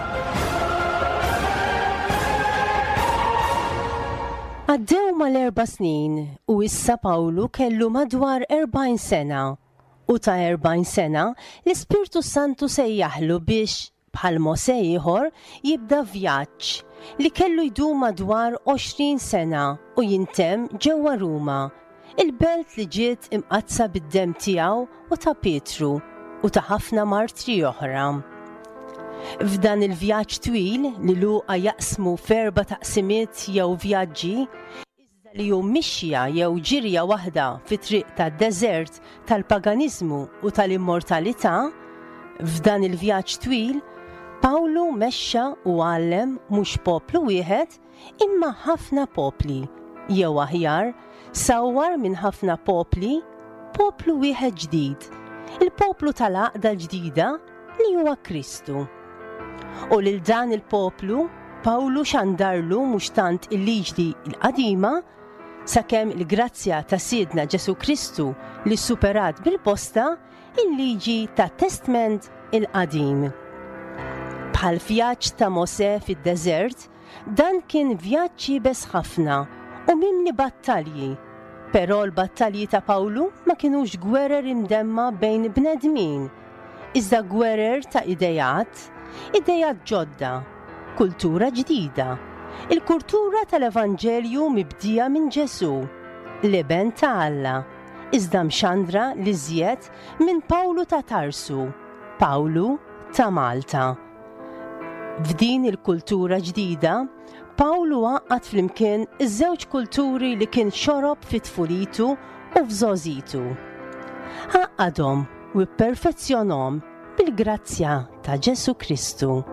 Għaddew mal-erba' snin u issa Pawlu kellu madwar erbgħin sena u ta' erbgħin sena l-Ispirtu Santu sejjaħlu biex bħal Mose ieħor jibda vjaġġ li kellu jdum madwar għoxrin sena u jintemm ġewwa Ruma, il-belt li ġiet imqazza bid-demm tiegħu u ta' Pietru u ta' ħafna martri oħra. F'dan il-vjaġġ twil li Luqa jaqsmu f'erba' taqsimiet jew vjaġġi, iżda li hu mixja jew ġirja waħda fit-triq tad-deżert tal-paganiżmu u tal-immortalità, f'dan il-vjaġġ twil Pawlu mexxa u għallem mhux poplu wieħed imma ħafna popli, jew aħjar sawwar minn ħafna popli poplu wieħed ġdid, il-poplu tal-għaqda l-ġdida li huwa Kristu. U lil dan il-poplu Pawlu xandarlu mhux tant il-liġi l-qadima sakemm il-grazzja ta' Siedna Ġesu Kristu li superat bil-posta il-liġi tat Testament il-qadim. Bħal vjaġġ ta' Mose fid-deżert, dan kien vjaġġ jibes ħafna u mimli battalji, però l-battalji ta' Pawlu ma kinux gwerer imdemma bejn bnedmin, iżda gwerer ta' idejat, idejat ġodda, kultura ġdida, il-kultura tal-Evanġelju mibdija minn Ġesu, l-iben ta' Alla, iżda mxandra li żjed minn Pawlu ta' Tarsu, Pawlu ta' Malta. F'din il-kultura ġdida, Pawlu għaqqad flimkien iż-żewġ kulturi li kien xorob fit-tfulitu u f'żożitu. Għaqqadhom u pperfezzjonhom bil-grazzja ta' Ġesu Kristu.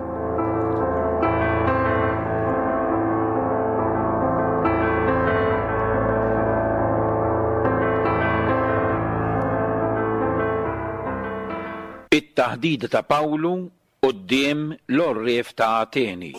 It-taħdida ta' Pawlu quddiem l-orrief ta' Ateni.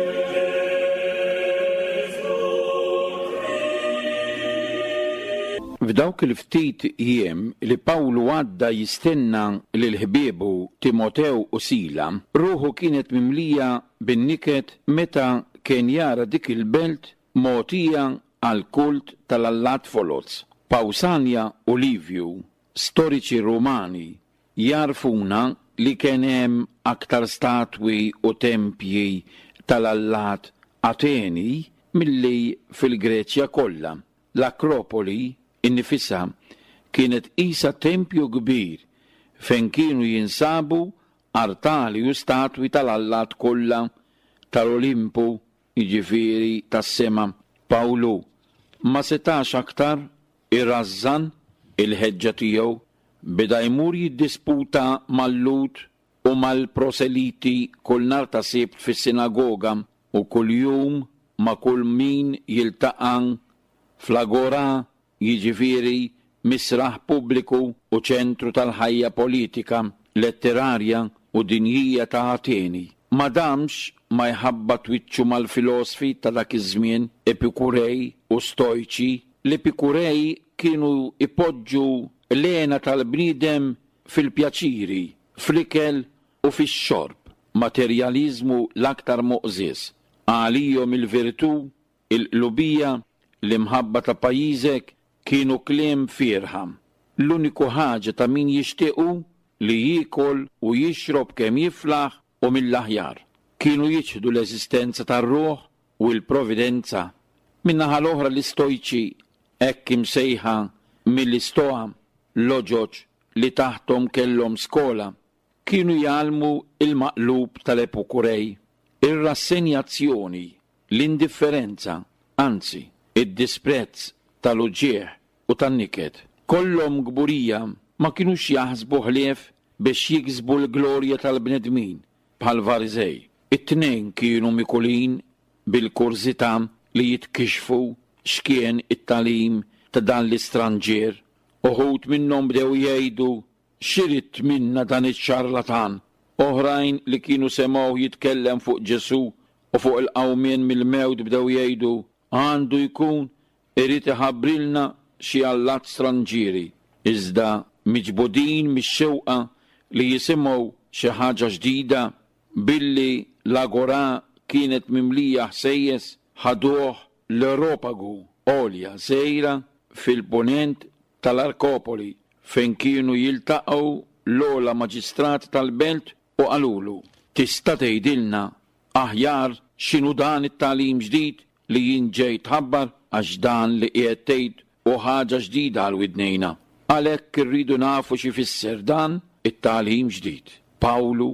F'dawk il-ftit jiem li Pawlu għadda jistenna lil ħbiebu Timotew u Sila, ruħu kienet mimlija bin-niket meta kien jara dik il-belt mogħtija għal kult tal-allat Foloz. Pausania u Livju, storiċi Rumani, jarfuna li kien hemm aktar statwi u tempji tal-allat Ateni milli fil-Greċja kollha. L-Akropoli innifisha kienet qisha tempju kbir fejn kienu jinsabu artali u statwi tal-allat kollha tal-Olimpu jiġifieri tas-sema. Pawlu ma setax aktar irrażżan il-ħeġġa tiegħu, beda jmur jiddisputa mal-Lut u mal-proseliti kull nhar ta' Sibt fis-sinagoga u kuljum ma' kull min jiltaqa' fl-agora, jiġifieri misraħ pubbliku u ċentru tal-ħajja politika, letterarja u dinjija ta' Ateni. Madamx ma jħabba twiċċu mal-filosofi ta' dak iż-żmien Epikurej u Stoiċi. L-Epikurej kienu ipoġġu l-għena tal-bniedem fil-pjaċiri, fl-ikel u fix-xorb, materjaliżmu l-aktar muqżis. Għalihom il-virtù, il-qlubija, l-imħabba ta' pajjiżek kienu kliem firħa. L-uniku ħaġa ta' min jixtiequ li jiekol u jixrob kemm jiflaħ u mill-aħjar. Kienu jiġħdu l-eżistenza tar-ruħ u l-providenza. Min-naħa l-oħra l-Istoiċi hekk imsejħa mill-Istoa loġoġ li taħtom kellhom skola, kienu jgħalmu il-maqlub tal-Epikurej, ir-rassenjazzjoni, l-indifferenza, anzi, id-disprezz tal-uġieħ u tan-niket. Kollhom gburija ma kienux jaħsbu ħlief biex jiksbu l-glorja tal-bnedmin bħal Farizej. It-tnejn kienu mikulin bil-kurzità li jitkixfu x'kien it-talim ta' dan l-istranġier. Uħud minnhom bdew jgħidu x'irid minna dan iċ-ċarlatan. Oħrajn li kienu semgħu jitkellem fuq Ġesu u fuq il-qawmien mill-mewt bdew jgħidu għandu jkun irid iħabbrilna xi allat stranġieri. Iżda miġbudin mix-xewqa li jisimgħu xi ħaġa ġdida billi l-agora kienet mimlija ħsejjes ħaduh l-Areopagu għolja sejra fil-ponent tal-Arkopoli fejn kienu jiltaqgħu l-ogħla maġistrat tal-belt u qalulu tista' tgħidilna aħjar x'inhu dan it-tagħlim ġdid li jien ġej tħabbar għax dan li qiegħed tgħid u ħaġa ġdida għal widnejna. Għalhekk irridu nafu x'ifisser dan it-tagħlim ġdid. Pawlu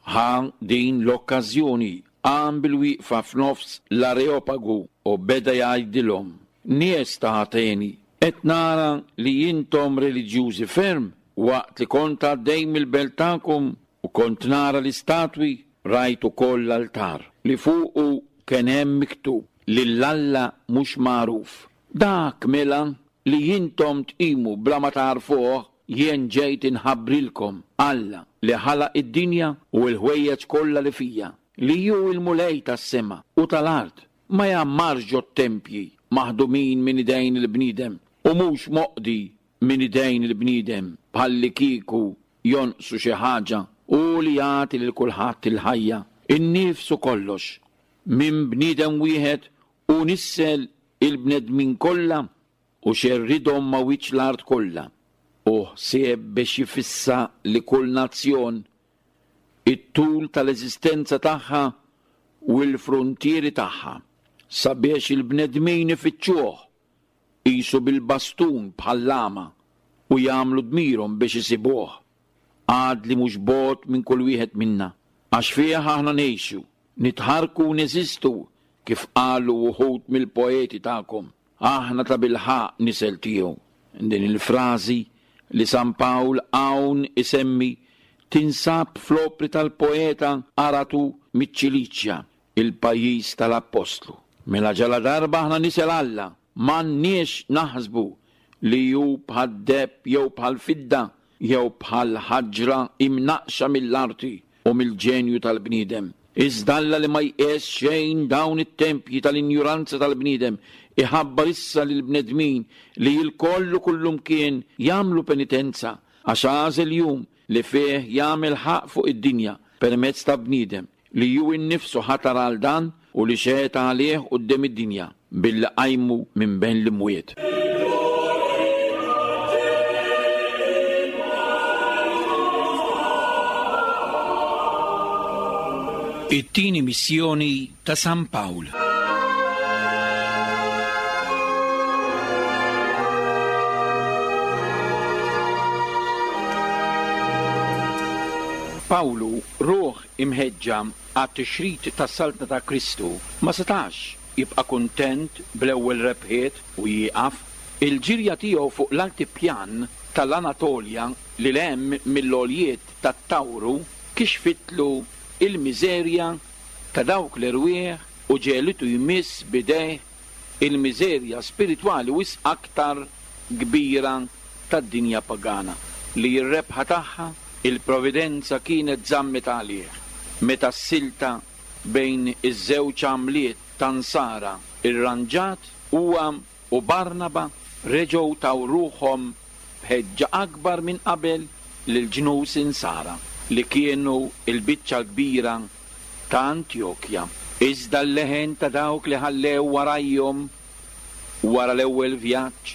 ħa din l-okkażjoni għam bil-wieqfa f'nofs l-Areopagu u beda jgħidilhom nies ta' Ateni qed nara li jintom reliġjużi ferm waqt li kont għaddej mill-belt tagħkom u kont nara l-istatwi rajt ukoll l-altar li fuqu kien hemm miktub lill-Alla mhux magħruf. Dak mela li jintom tqimu bla ma tarfuh jien ġejt inħabbrilkom Alla li ħalaq id-dinja u l-ħwejjeġ kollha li fija li ju il-mulej tas-sema u tal-art ma jammarx ġod tempji maħdumin minn idejn il-bniedem u mhux moqdi minn idejn il-bniedem bħalli kieku jonqsu xi ħaġa u li jagħti lil kulħadd il-ħajja innifsu kollox minn bniedem wieħed u nissel il-bnedmin kollha u xerridhom ma' wiċċ l-art kollha u ħsieb biex jifissa li kull nazzjon it-tul tal-eżistenza tagħha u l-frontieri tagħha sabiex il-bnedmin ifittxuh qisu bil-bastun bħall-lama u jagħmlu dmirhom biex isibuh. Għad li mhux bogħod minn kull wieħed minna għax fih aħna ngħixu, nitħarku u neżistu kif qalu wuħud mill-poeti tagħkom. Aħna ta' bil-ħaq nisel tiegħu. Din il-frażi li San Pawl hawn isemmi tinsab fl-opri tal-poeta Aratu miċ-Ċiliċja, il-pajjiż tal-Apostlu. Mela ġala darba aħna nisel Alla, m'għandniex naħsbu li ju bħal deb jew bħal fidda jew bħal ħaġra imnaqxa mill-arti u mill-ġenju tal-bniedem. Iżda Alla li ma jqes xejn dawn it-tempji tal-injuranza tal-bniedem iħabbar issa lill-bnedmin li jilkollu kullum kien jagħmlu penitenza għax għażel jum li fih jagħmel ħaq fuq id-dinja permezz ta' bniedem li ju innifsu ħatar għal dan u li xeta għalih quddiem id-dinja billi qajmu minn bejn l-imwiet. It-tieni missjoni ta' San Pawl. Pawlu ruħ imħeġġa għat-tixrid tas-saltna ta' Kristu ma setax jibqa' kuntent bl-ewwel rebħiet u jieqaf. Il-ġirja tiegħu fuq l-altipjan tal-Anatolja li hemm mill-għoljiet tat-Tawru kixfitlu il-miżerja ta' dawk l-irwieħ u ġelitu jmiss bidejh il-miżerja spiritwali wis aktar kbira tad-dinja pagana li r-rebħa tagħha il-providenza kienet żammet għalih. Meta s-silta bejn iż-żewġ għamliet tansara irranġat huwa u Barnaba reġgħu taw ruħhom b'ħeġġa akbar minn qabel lil ġnus insara li kienu il-biċċa kbira ta' Antjokja. Iżda l-leħen ta' dawk li ħallew warajhom wara l-ewwel vjaġġ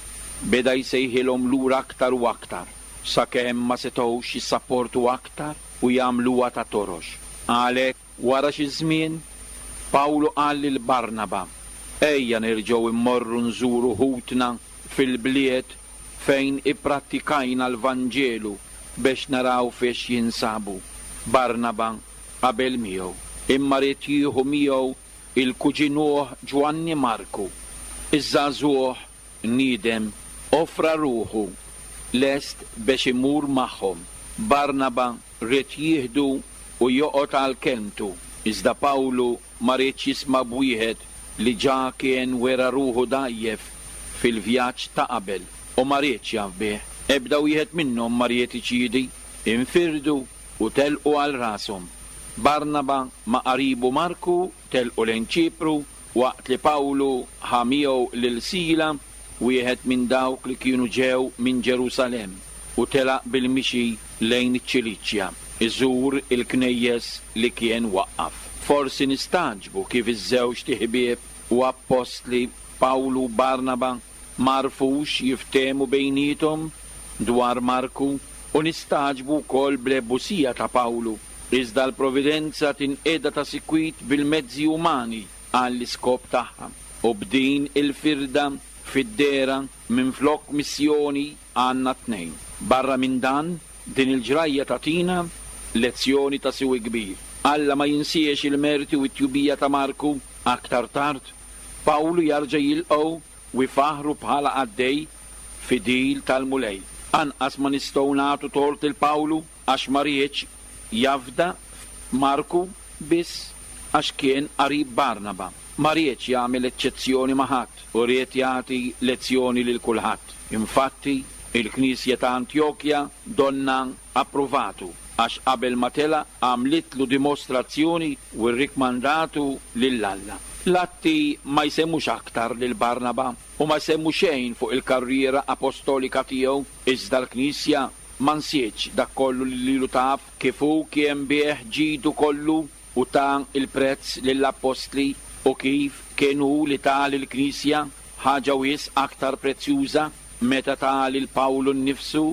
beda jsejħilhom lura aktar u aktar sakemm ma setgħux jissapportu aktar u jagħmluha ta' torox. Għalhekk wara xi żmien Pawlu qal lil Barnaba: ejja nerġgħu immorru nżuru ħutna fil-bliet fejn ipprattikajna l-Vanġelu biex naraw fiex jinsabu. Barnaba qabel miegħu, imma rid jieħu miegħu il-kuġinuh Ġwanni Marku. Iż-żagħżugħ niedem offra ruħu lest biex imur magħhom. Barnaba rid jieħdu u joqgħod għal kelmtu, iżda Pawlu ma rridx jisma' b'wieħed li ġa kien wera ruħu dajjef fil-vjaġġ ta' qabel u ma rridx jaf bih. Ebda wieħed minnhom ma ried iċidi, infirdu u telqu għal rashom. Barnaba ma' qaribu Marku telqu lejn Ċipru waqt li Pawlu ħa miegħu lil Sila, wieħed minn dawk li kienu ġew minn Ġerusalemm, u telaq bil-mixi lejn iċ-Ċiliċja iżur il-knejjes li kien waqqaf. Forsi nistaġbu kif iż-żewġ tiħbieb u appostli Pawlu u Barnaba marfux jiftehmu bejnietom dwar Marku u nistaġbu wkoll bl-ebbusija ta' Pawlu. Iżda l-providenza tinqeda ta' sikwit bil-mezzi umani għall-iskop tagħha. U b'din il-firda fid-dera minflok missjoni għandna tnejn. Barra minn dan, din il-ġrajja tatina lezzjoni ta' siwi kbir. Alla ma jinsiex il-merti u t-tjubija ta' Marku aktar tard. Pawlu jarġa' jilqgħu u jfaħru bħala għaddej fidil tal-mulej. Anqas ma nistgħu nagħtu tort il-Pawlu għax ma rridx jafda Marku biss għax kien qarib Barnaba. Ma rridx jagħmel eċċezzjoni ma' ħadd u ried jagħti lezzjoni lil kulħadd. Infatti, il-Knisja ta' Antjokja donna approvatu għax qabel ma tela għamlitlu dimostrazzjoni u rrikmandatu lill-Alla. L-atti ma jsemmux aktar lil Barnaba u ma jsemmu xejn fuq il-karriera apostolika tiegħu, iżda l-Knisja ma nsiex dak kollu li lilu taf kif hu kien bih ġidu kollu u ta' il-prezz lill-apostli u kif kienu li ta' l-Knisja ħaġa wis aktar prezzjuża meta ta' lil Pawlu nnifsu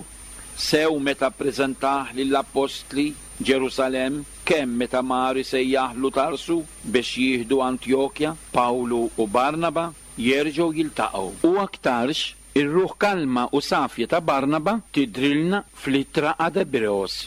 sew meta ppreżentah lill-apostli Ġerusalem kemm meta mari sejjaħlu Tarsu biex jieħdu Antjokja. Pawlu u Barnaba jerġgħu jiltaqgħu u aktarx ir-ruħ kalma u safja ta' Barnaba tidrilna fl-ittra għad Ebreos.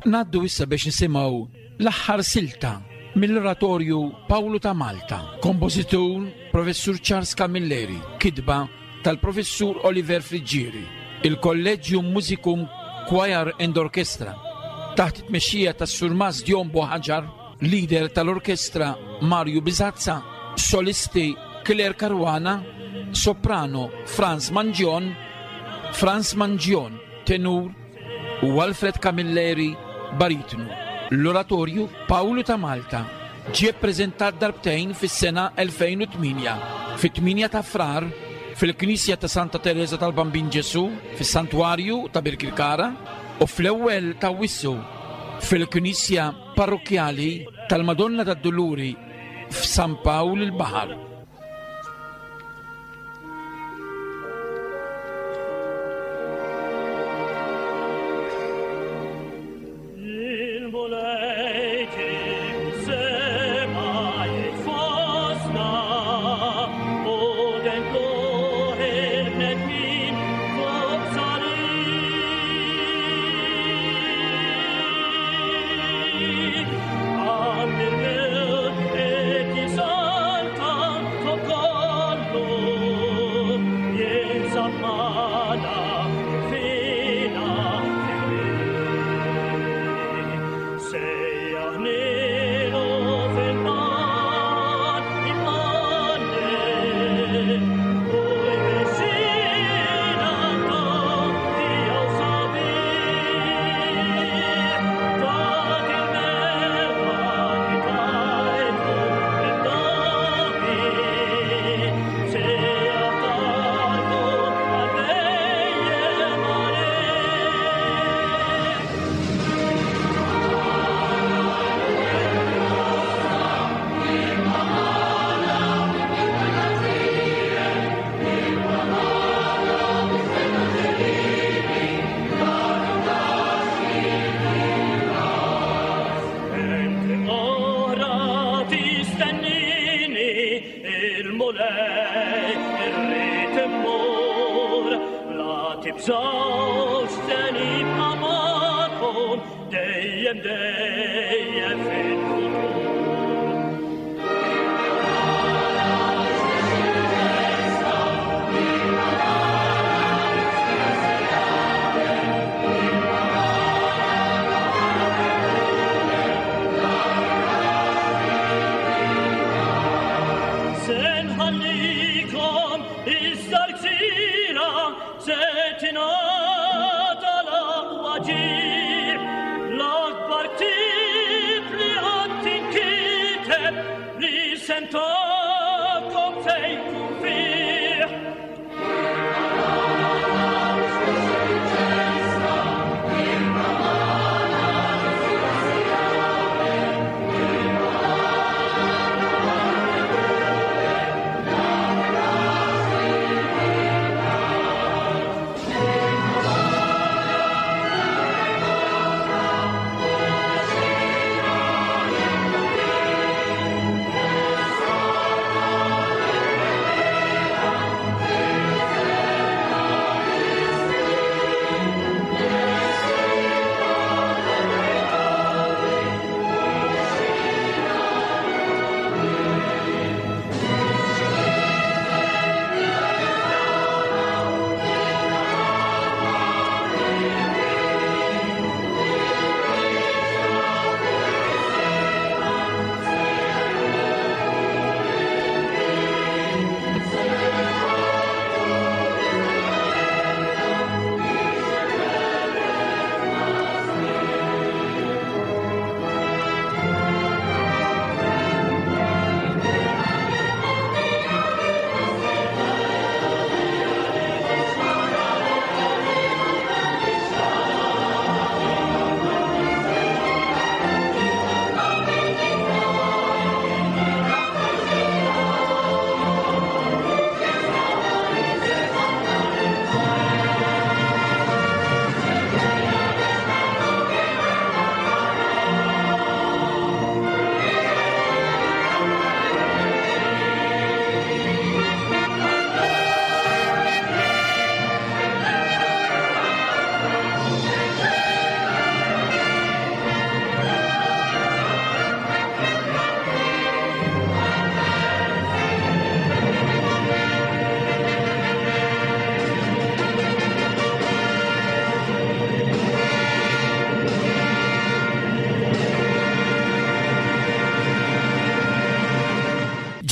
Naddu issa biex nisimaw l-aħħar silta mill-oratorju Pawlu ta' Malta, kompożitur Professur Charles Camilleri, kidba tal-Professur Oliver Frigieri, il-Collegium Musicum Choir and Orchestra, taħt it-mexxija tas-Sur Mas Diombo Ħaġar, leader tal-orkestra Mario Bizazza, solisti Claire Caruana, soprano Franz Mangion, Franz Mangion, tenur, u Alfred Camilleri, baritnu. L-oratorju Pawlu ta' Malta ġie ppreżentat darbtejn fis-sena elfejn u tminja, fit-tminja ta' frar fil-Knisja ta' Santa Teresa tal-Bambin Ġesu fis-Santwarju ta' Birkirkara u fl-ewwel ta' Wissu fil-Knisja Parrokjali tal-Madonna tad-Duluri f'San Pawl il-Baħar.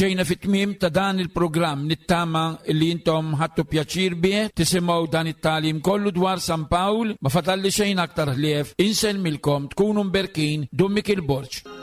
ġejna fit-tmiem ta' dan il-programm nittama li intom ħattu pjaċir bih tisimgħu dan it-talim kollu dwar San Pawl ma fatalli xejn aktar ħlief insellmilkom tkunu mberkin Dummik il-Borġ.